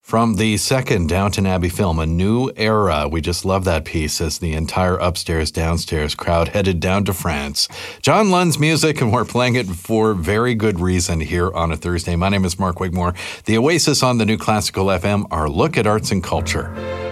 From the second Downton Abbey film, A New Era, we just love that piece as the entire upstairs-downstairs crowd headed down to France. John Lund's music, and we're playing it for very good reason here on a Thursday. My name is Mark Wigmore. The Oasis on the New Classical FM, our look at arts and culture.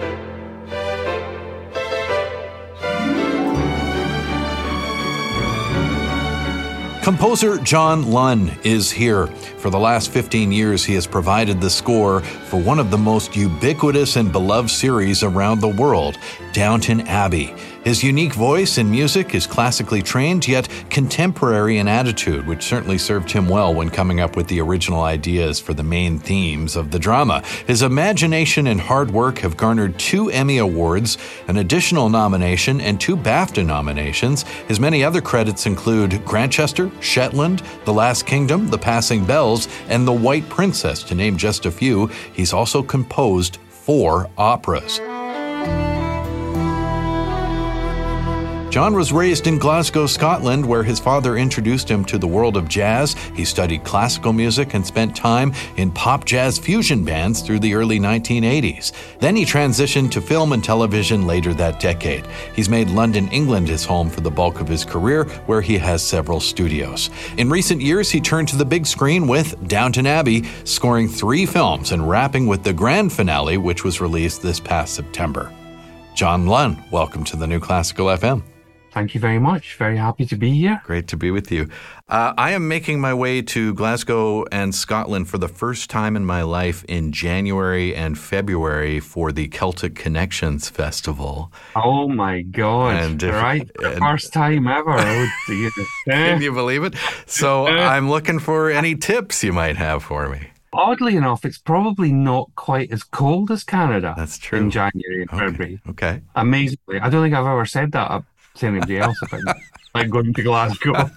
Composer John Lund is here. For the last 15 years, he has provided the score for one of the most ubiquitous and beloved series around the world, Downton Abbey. His unique voice and music is classically trained, yet contemporary in attitude, which certainly served him well when coming up with the original ideas for the main themes of the drama. His imagination and hard work have garnered 2 Emmy Awards, an additional nomination, and 2 BAFTA nominations. His many other credits include Grantchester, Shetland, The Last Kingdom, The Passing Bells, and The White Princess, to name just a few. He's also composed 4 operas. John was raised in Glasgow, Scotland, where his father introduced him to the world of jazz. He studied classical music and spent time in pop jazz fusion bands through the early 1980s. Then he transitioned to film and television later that decade. He's made London, England his home for the bulk of his career, where he has several studios. In recent years, he turned to the big screen with Downton Abbey, scoring 3 films and wrapping with the grand finale, which was released this past September. John Lund, welcome to the New Classical FM. Thank you very much. Very happy to be here. Great to be with you. I am making my way to Glasgow and Scotland for the first time in my life in January and February for the Celtic Connections Festival. Oh my God. First time ever. Can you believe it? So I'm looking for any tips you might have for me. Oddly enough, it's probably not quite as cold as Canada. That's true. In January and February. Okay. Amazingly. I don't think I've ever said that up to anybody else about like going to Glasgow.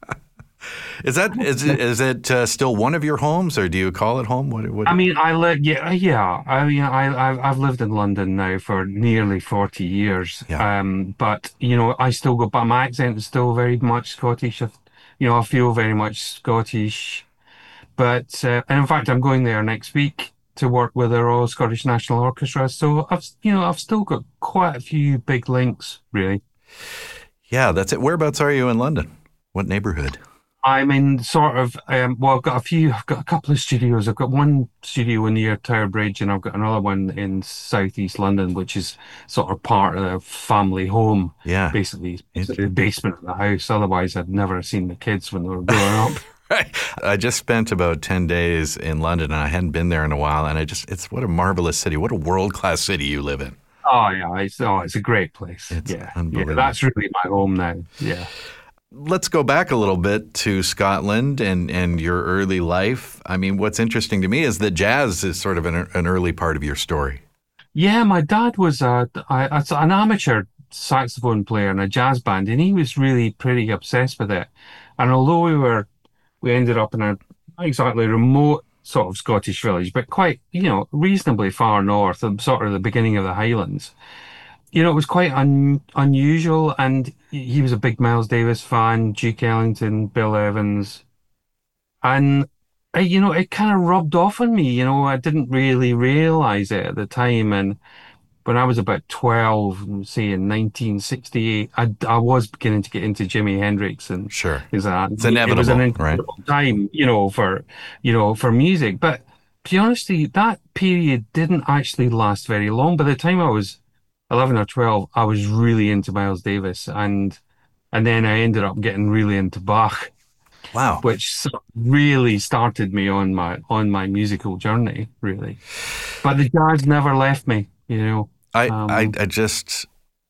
Is it still one of your homes, or do you call it home? What? I mean, I live. Yeah. I've lived in London now for nearly 40 years. Yeah. But I still go. But my accent is still very much Scottish. I feel very much Scottish. But and in fact, I'm going there next week to work with the Royal Scottish National Orchestra. So I've still got quite a few big links, really. Yeah, that's it. Whereabouts are you in London? What neighborhood? I'm in sort of, I've got a couple of studios. I've got one studio near Tower Bridge, and I've got another one in southeast London, which is sort of part of the family home. Yeah. Basically, it's the basement of the house. Otherwise, I'd never have seen the kids when they were growing up. Right. I just spent about 10 days in London, and I hadn't been there in a while, and it's what a marvelous city. What a world-class city you live in. Oh yeah, it's a great place. It's unbelievable. Yeah, that's really my home now. Yeah. Let's go back a little bit to Scotland and your early life. I mean, what's interesting to me is that jazz is sort of an early part of your story. Yeah, my dad was an amateur saxophone player in a jazz band, and he was really pretty obsessed with it. And although we ended up in a not exactly remote sort of Scottish village, but quite, reasonably far north, sort of the beginning of the Highlands. It was quite unusual, and he was a big Miles Davis fan, Duke Ellington, Bill Evans. And, it kind of rubbed off on me, I didn't really realize it at the time. And when I was about 12, say in 1968, I was beginning to get into Jimi Hendrix, and sure, it's inevitable, it was an incredible time, for music. But to be honest, that period didn't actually last very long. By the time I was 11 or 12, I was really into Miles Davis, and then I ended up getting really into Bach. Wow, which really started me on my musical journey, really. But the jazz never left me. I just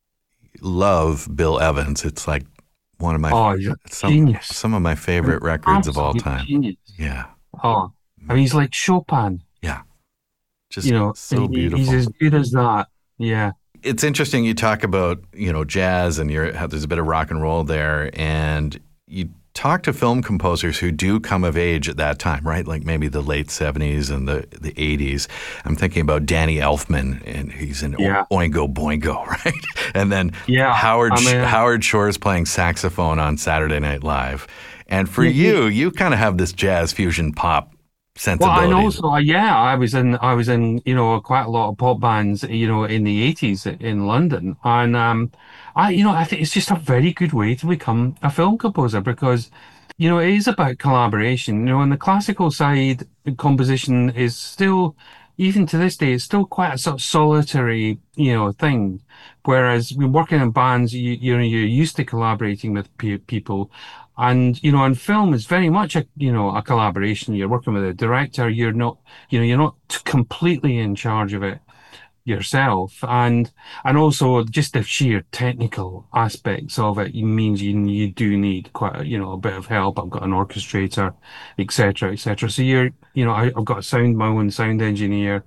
love Bill Evans. It's like one of my some of my favorite records of all time. Genius. Yeah. Oh, I mean, he's like Chopin. Yeah. Just so beautiful. He's as good as that. Yeah. It's interesting you talk about, jazz, and there's a bit of rock and roll there, and you talk to film composers who do come of age at that time, right? Like maybe the late 70s and the 80s. I'm thinking about Danny Elfman, and he's in Oingo Boingo, right? And then Howard Shore's playing saxophone on Saturday Night Live. And for you kind of have this jazz fusion pop Well, and sensibilities. also, yeah, I was in, quite a lot of pop bands, in the 80s in London. And I think it's just a very good way to become a film composer because, it is about collaboration. On the classical side, composition is still, even to this day, it's still quite a sort of solitary, thing. Whereas when working in bands, you're used to collaborating with pe people. And on film it's very much a collaboration. You're working with a director. You're not completely in charge of it yourself. And also just the sheer technical aspects of it means you do need quite a bit of help. I've got an orchestrator, etc., etc. So I've got my own sound engineer.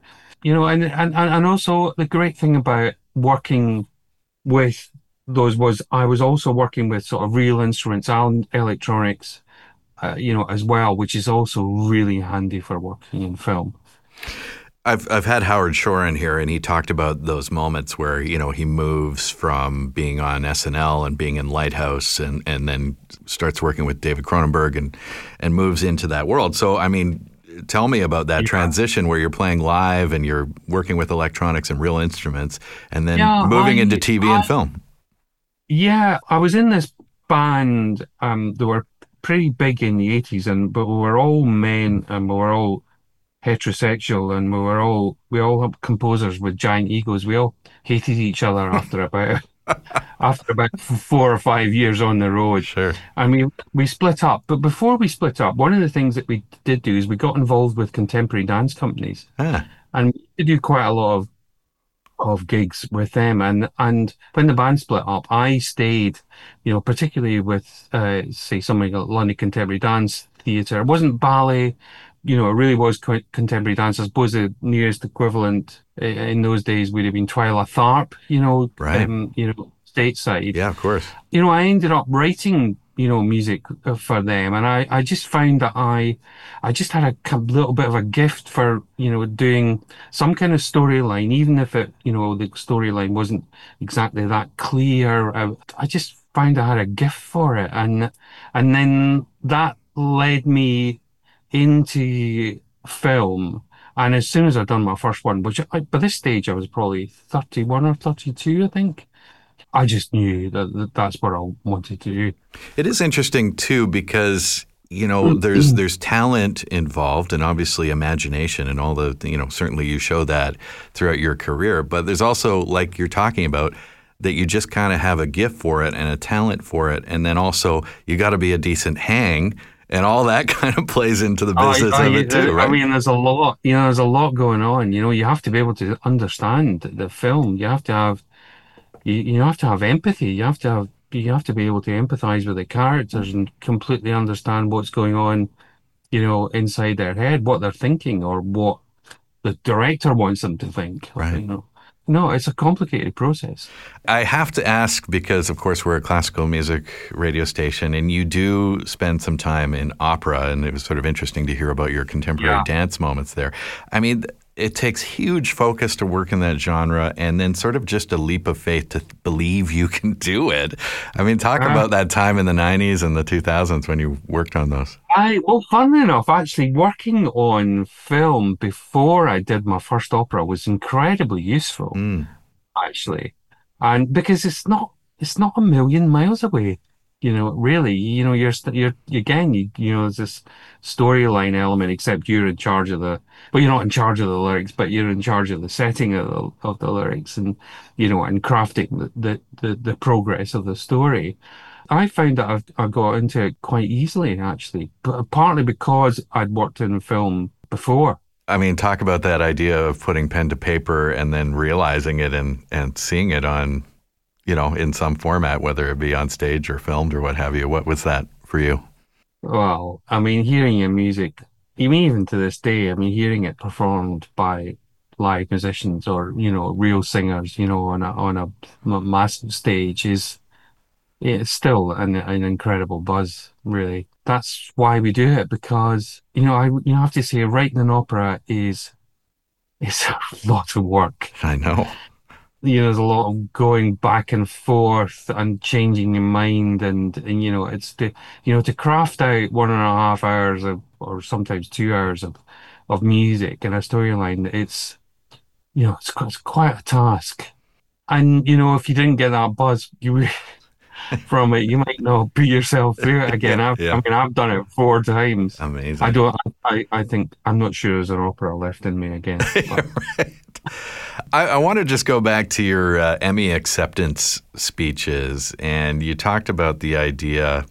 And also the great thing about working with those was I was also working with sort of real instruments and electronics, as well, which is also really handy for working in film. I've had Howard Shore in here, and he talked about those moments where he moves from being on SNL and being in Lighthouse, and then starts working with David Cronenberg and moves into that world. So I mean, tell me about that Yeah. transition where you're playing live and you're working with electronics and real instruments, and then Yeah, moving into TV and film. yeah, I was in this band. They were pretty big in the 80s, but we were all men and we were all heterosexual, and we all have composers with giant egos. We all hated each other after about 4 or 5 years on the road. Sure. And we split up. But before we split up, one of the things that we did do is we got involved with contemporary dance companies. Ah, And we did do quite a lot of gigs with them. And when the band split up, I stayed, particularly with say something like London Contemporary Dance Theatre. It wasn't ballet, it really was contemporary dance. I suppose the nearest equivalent in those days would have been Twyla Tharp, right. stateside. Yeah, of course. I ended up writing, music for them, and I just found that I just had a little bit of a gift for, doing some kind of storyline, even if the storyline wasn't exactly that clear. I just found I had a gift for it, and then that led me into film. And as soon as I'd done my first one, which by this stage I was probably 31 or 32, I think. I just knew that's what I wanted to do. It is interesting too because there's talent involved and obviously imagination and all the certainly you show that throughout your career, but there's also, like you're talking about, that you just kind of have a gift for it and a talent for it, and then also you got to be a decent hang, and all that kind of plays into the business of it too, I right? mean, there's a lot going on. You have to be able to understand the film. You have to have empathy. You have to be able to empathize with the characters and completely understand what's going on, inside their head, what they're thinking, or what the director wants them to think. Right. No, it's a complicated process. I have to ask because, of course, we're a classical music radio station, and you do spend some time in opera, and it was sort of interesting to hear about your contemporary Yeah. dance moments there. I mean, it takes huge focus to work in that genre, and then sort of just a leap of faith to believe you can do it. I mean, talk Uh, about that time in the 90s and the 2000s when you worked on those. well, funnily enough, actually working on film before I did my first opera was incredibly useful, Mm, actually. And because it's not a million miles away, really. You're again, there's this storyline element, except you're in charge of but you're not in charge of the lyrics, but you're in charge of the setting of the lyrics, and crafting the progress of the story. I found that I got into it quite easily, actually, but partly because I'd worked in film before. I mean, talk about that idea of putting pen to paper and then realizing it and seeing it on, in some format, whether it be on stage or filmed or what have you. What was that for you? Well, I mean, hearing your music, even to this day, I mean, hearing it performed by live musicians or, real singers, on a massive stage it's still an incredible buzz, really. That's why we do it because, I have to say writing an opera is a lot of work. I know. There's a lot of going back and forth and changing your mind, and it's to craft out 1.5 hours or sometimes 2 hours of of music and a storyline, it's quite a task. And if you didn't get that buzz from it, you might not put yourself through it again. Yeah, I yeah. mean, I've done it 4 times. I Amazing. don't. I think I'm not sure there's an opera left in me again. But Right. I want to just go back to your Emmy acceptance speeches, and you talked about the idea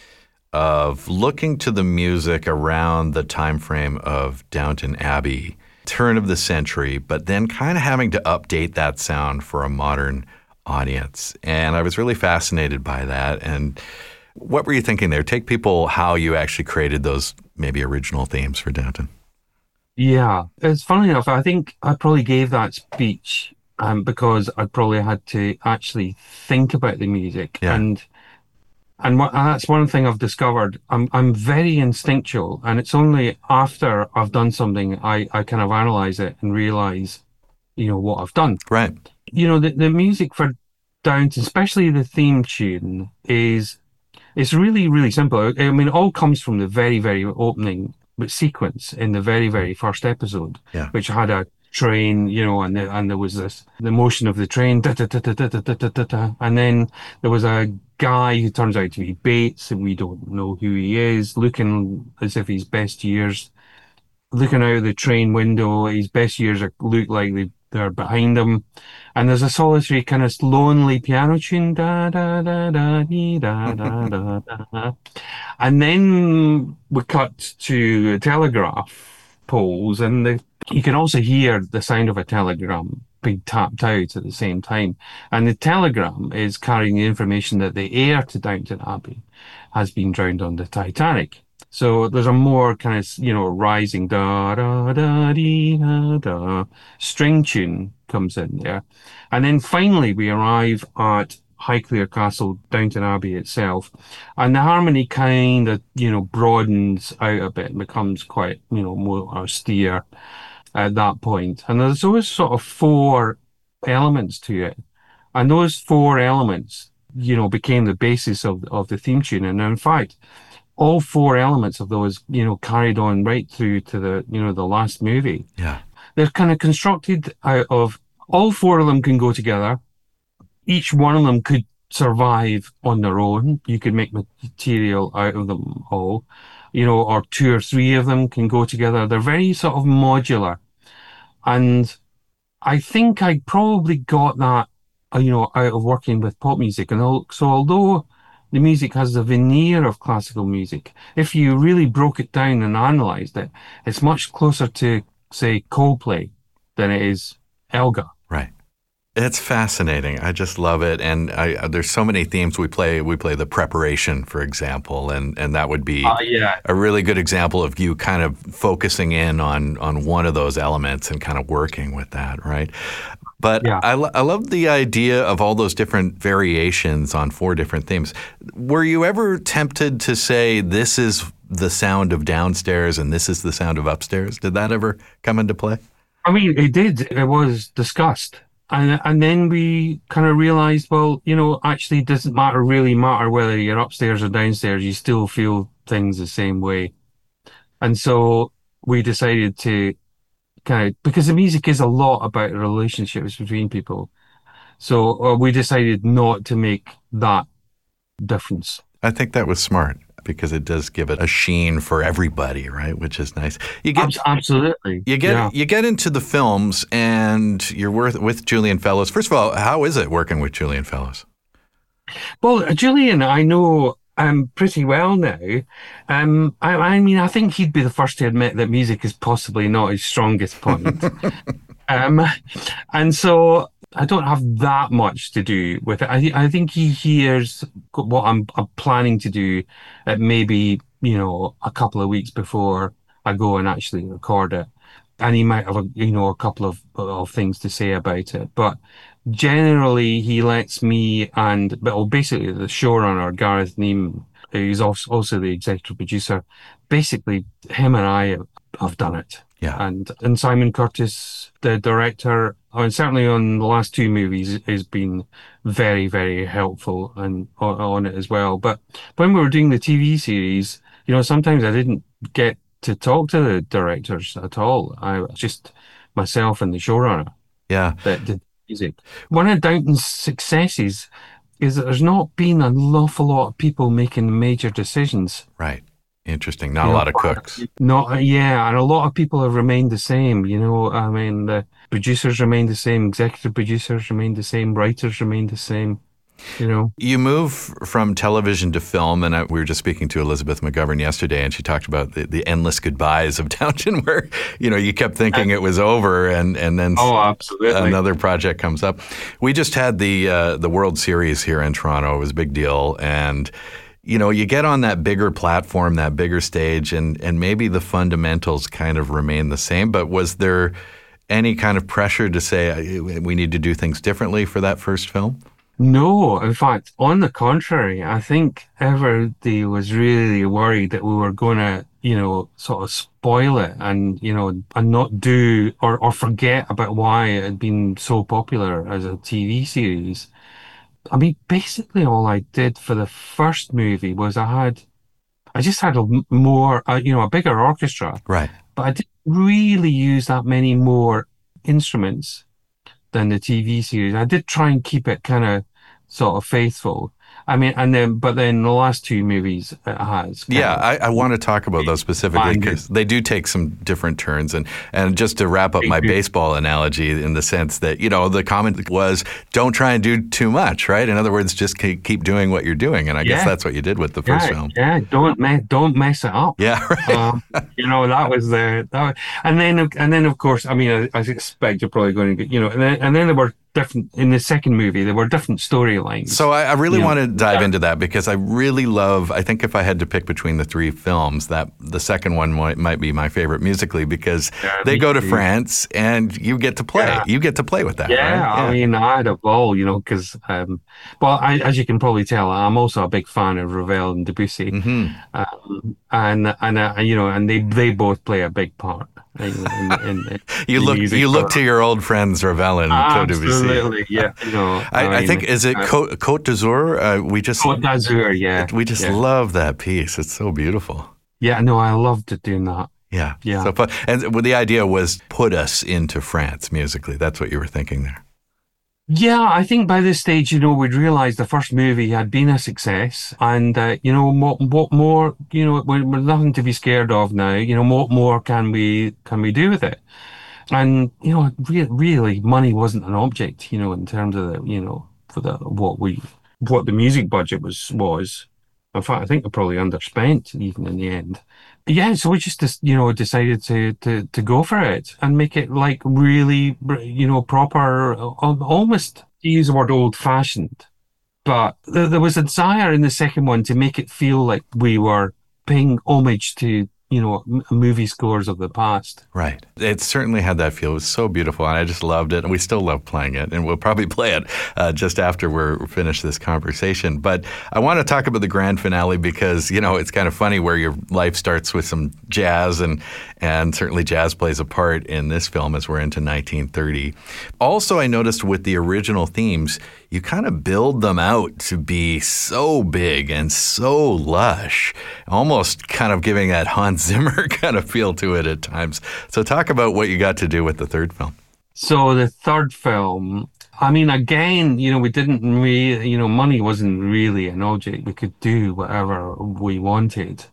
of looking to the music around the time frame of Downton Abbey, turn of the century, but then kind of having to update that sound for a modern audience. And I was really fascinated by that. And what were you thinking there? Take people how you actually created those maybe original themes for Downton. yeah, it's funny enough. I think I probably gave that speech because I probably had to actually think about the music Yeah, and that's one thing I've discovered. I'm very instinctual, and it's only after I've done something I kind of analyze it and realize, what I've done. right. The music for Downton, especially the theme tune, it's really, really simple. I mean, it all comes from the very, very opening sequence in the very, very first episode, Yeah. which had a train, and there was the motion of the train, da, da, da, da, da, da, da, da, da, da. And then there was a guy who turns out to be Bates, and we don't know who he is, looking as if his best years, looking out of the train window, his best years look like they're behind him. And there's a solitary kind of lonely piano tune, da da da da dee, da da da da. And then we cut to telegraph poles, and you can also hear the sound of a telegram being tapped out at the same time. And the telegram is carrying the information that the heir to Downton Abbey has been drowned on the Titanic. So there's a more kind of, rising da da da dee da da string tune comes in there. And then finally we arrive at Highclere Castle, Downton Abbey itself. And the harmony kind of, broadens out a bit and becomes quite, more austere at that point. And there's always sort of four elements to it. And those four elements, became the basis of the theme tune. And in fact, all four elements of those, carried on right through to the last movie. Yeah. They're kind of constructed out of all four of them can go together. Each one of them could survive on their own. You could make material out of them all, or two or three of them can go together. They're very sort of modular. And I think I probably got that, out of working with pop music. So although the music has the veneer of classical music, if you really broke it down and analyzed it, it's much closer to, say, Coldplay than it is Elgar. Right. It's fascinating. I just love it, and there's so many themes we play. We play the preparation, for example, and that would be Yeah. a really good example of you kind of focusing in on one of those elements and kind of working with that, right? But Yeah. I love the idea of all those different variations on four different themes. Were you ever tempted to say this is the sound of downstairs and this is the sound of upstairs? Did that ever come into play? I mean, it did. It was discussed. And then we kind of realized, well, actually it doesn't really matter whether you're upstairs or downstairs, you still feel things the same way. And so we decided to kind of, because the music is a lot about relationships between people. So we decided not to make that difference. I think that was smart because it does give it a sheen for everybody, right? Which is nice. You get Absolutely. you Yeah. get you get into the films and you're with Julian Fellows. First of all, how is it working with Julian Fellows? Well, Julian, I know pretty well now. I mean, I think he'd be the first to admit that music is possibly not his strongest point. Um, and so I don't have that much to do with it. I think he hears what I'm planning to do at maybe, a couple of weeks before I go and actually record it. And he might have, a couple of things to say about it. But generally, he lets me well, basically the showrunner, Gareth Neame, who's also the executive producer, basically him and I have done it. Yeah. And Simon Curtis, the director, and certainly on the last two movies, has been very, very helpful and on it as well. But when we were doing the TV series, sometimes I didn't get to talk to the directors at all. I was just myself and the showrunner Yeah. that did music. One of Downton's successes is that there's not been an awful lot of people making major decisions. Right. Interesting. Not You a know, lot of cooks. not yeah, and a lot of people have remained the same. You know, I mean, the producers remain the same, executive producers remain the same, writers remain the same. You know, You move from television to film, and we were just speaking to Elizabeth McGovern yesterday, and she talked about the endless goodbyes of Downton, where you kept thinking it was over, and then oh, absolutely, another project comes up. We just had the World Series here in Toronto. It was a big deal, and you get on that bigger platform, that bigger stage, and maybe the fundamentals kind of remain the same. But was there any kind of pressure to say we need to do things differently for that first film? No, in fact, on the contrary, I think everybody was really worried that we were going to, sort of spoil it and, and not do or forget about why it had been so popular as a TV series. I mean, basically all I did for the first movie was I just had a bigger orchestra, Right. but I didn't really use that many more instruments than the TV series. I did try and keep it kind of sort of faithful. I mean, but then the last two movies it has kind Yeah, of I want to talk about those specifically expanded. because they do take some different turns. And just to wrap up They my do. baseball analogy in the sense that, the comment was don't try and do too much, right? In other words, just keep doing what you're doing. And I guess Yeah, that's what you did with the first yeah, film. yeah. Don't mess it up. Yeah, right. That was and then of course, I mean, I expect you're probably going to get, and then there were different in the second movie. There were different storylines. So I really You know, want to dive into that because I really love, I think if I had to pick between the three films, that the second one might be my favorite musically because Yeah, they me go to too. France and you get to play. Yeah. You get to play with that, Yeah, right? I mean, I had a ball, because, as you can probably tell, I'm also a big fan of Ravel and Debussy, Hmm. and they both play a big part in You the look music. you look to your old friends Ravel and Claude Debussy. Absolutely, yeah. I think is it Côte d'Azur? Côte d'Azur, yeah, We just yeah, love that piece. It's so beautiful. yeah. No, I loved doing that. Yeah, Yeah. so fun. And the idea was put us into France musically. That's what you were thinking there. Yeah, I think by this stage, we'd realized the first movie had been a success, and what more, we're nothing to be scared of now. What more can we do with it? And really, money wasn't an object, in terms of for what the music budget was. In fact, I think they probably underspent even in the end. Yeah, so we just decided to go for it and make it like really proper, almost to use the word old fashioned. But there was a desire in the second one to make it feel like we were paying homage to movie scores of the past. Right. It certainly had that feel. It was so beautiful, and I just loved it. And we still love playing it, and we'll probably play it just after we're finished this conversation. But I want to talk about the grand finale because, it's kind of funny where your life starts with some jazz, and certainly jazz plays a part in this film as we're into 1930. Also, I noticed with the original themes, you kind of build them out to be so big and so lush, almost kind of giving that Hans Zimmer kind of feel to it at times. So talk about what you got to do with the third film. So the third film, I mean, again, we didn't really, money wasn't really an object. We could do whatever we wanted.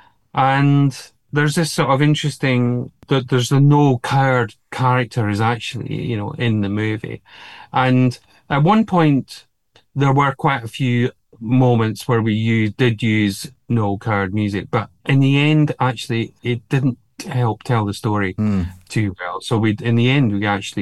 And there's this sort of interesting that there's a no coward character is actually, in the movie. And at one point, there were quite a few moments where did use no coward music, but in the end, actually, it didn't help tell the story Hmm. too well. So in the end,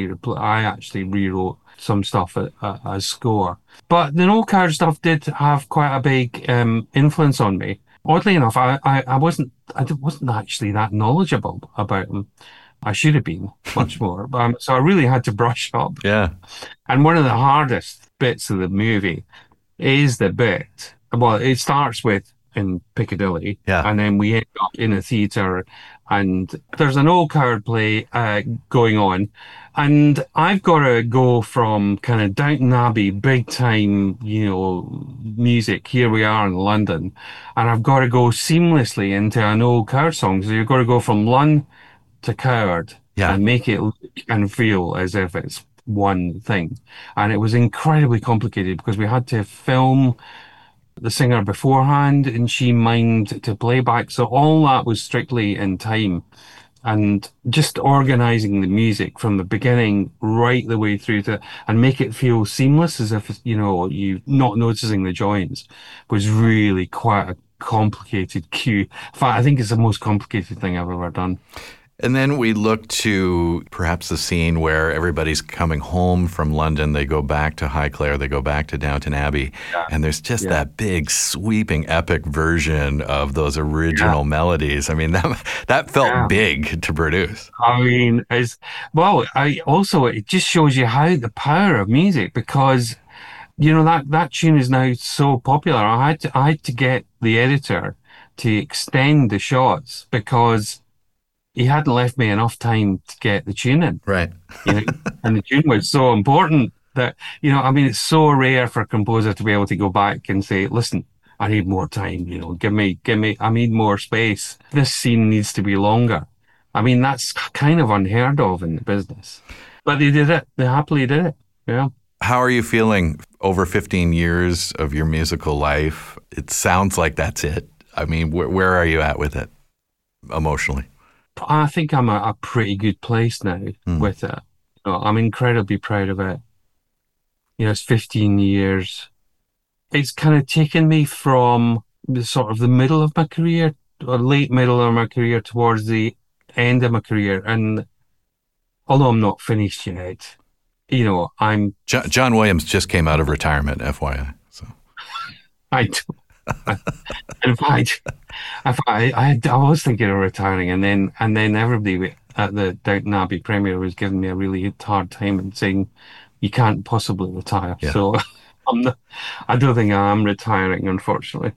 I actually rewrote some stuff as score. But the no coward stuff did have quite a big influence on me. Oddly enough, I wasn't actually that knowledgeable about them. I should have been much more. So I really had to brush up. Yeah. And one of the hardest bits of the movie is the bit. Well, it starts with in Piccadilly, Yeah. and then we end up in a theatre, and there's an old coward play going on, and I've got to go from kind of Downton Abbey, big time, music. Here we are in London, and I've got to go seamlessly into an old coward song. So you've got to go from Lon to Coward Yeah. and make it look and feel as if it's one thing. And it was incredibly complicated because we had to film the singer beforehand and she mimed to playback. So all that was strictly in time. And just organizing the music from the beginning right the way through to and make it feel seamless as if, you not noticing the joins was really quite a complicated cue. In fact, I think it's the most complicated thing I've ever done. And then we look to perhaps the scene where everybody's coming home from London. They go back to Highclere, they go back to Downton Abbey, and there's just that big, sweeping, epic version of those original melodies. I mean, that felt big to produce. I mean, it just shows you how the power of music because, that tune is now so popular. I had to get the editor to extend the shots because he hadn't left me enough time to get the tune in. Right. And the tune was so important that, it's so rare for a composer to be able to go back and say, listen, I need more time, give me, I need more space. This scene needs to be longer. I mean, that's kind of unheard of in the business. But they did it. They happily did it. Yeah. How are you feeling over 15 years of your musical life? It sounds like that's it. I mean, where are you at with it emotionally? I think I'm at a pretty good place now with it. I'm incredibly proud of it. It's 15 years. It's kind of taken me from the sort of the middle of my career, or late middle of my career, towards the end of my career. And although I'm not finished yet, I'm... John Williams just came out of retirement, FYI. So I do. In fact, I was thinking of retiring, and then everybody at the Downton Abbey premiere was giving me a really hard time and saying, "You can't possibly retire." Yeah. So I don't think I'm retiring, unfortunately.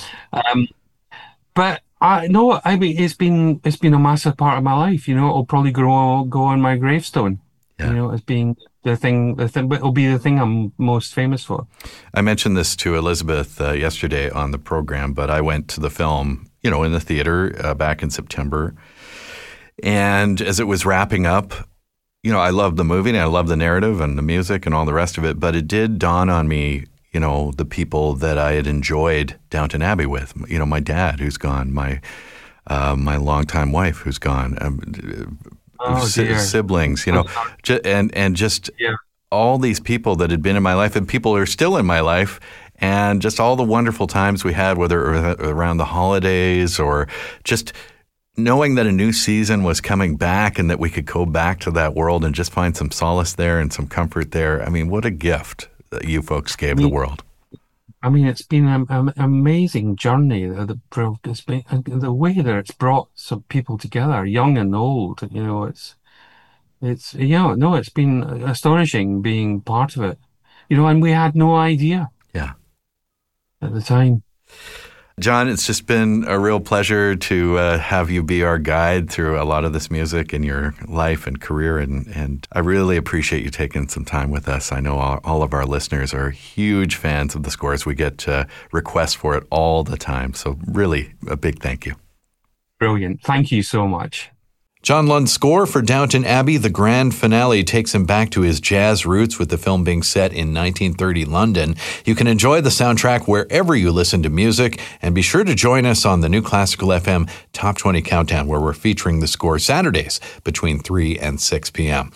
But it's been a massive part of my life. It'll probably go on my gravestone. Yeah. As being the thing, but it'll be the thing I'm most famous for. I mentioned this to Elizabeth yesterday on the program, but I went to the film, in the theater back in September. And as it was wrapping up, I loved the movie and I loved the narrative and the music and all the rest of it. But it did dawn on me, the people that I had enjoyed Downton Abbey with, my dad who's gone, my longtime wife who's gone, siblings, and just all these people that had been in my life and people are still in my life, and just all the wonderful times we had, whether around the holidays or just knowing that a new season was coming back and that we could go back to that world and just find some solace there and some comfort there. I mean, what a gift that you folks gave the world. I mean, it's been an amazing journey. It's been, the way that it's brought some people together, young and old. It's been astonishing being part of it. And we had no idea. Yeah. At the time. John, it's just been a real pleasure to have you be our guide through a lot of this music in your life and career, and I really appreciate you taking some time with us. I know all of our listeners are huge fans of the scores. We get requests for it all the time, so really a big thank you. Brilliant. Thank you so much. John Lund's score for Downton Abbey, the grand finale, takes him back to his jazz roots, with the film being set in 1930 London. You can enjoy the soundtrack wherever you listen to music, and be sure to join us on the New Classical FM Top 20 Countdown, where we're featuring the score Saturdays between 3 and 6 p.m.